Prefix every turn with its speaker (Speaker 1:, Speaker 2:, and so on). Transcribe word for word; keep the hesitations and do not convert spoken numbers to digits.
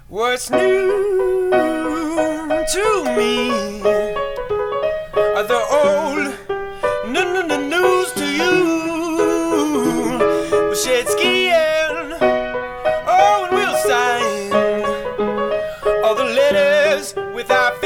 Speaker 1: What's new to me are the old n- n- n- news to you. We'll shed skiing, oh, and we'll sign all the letters with our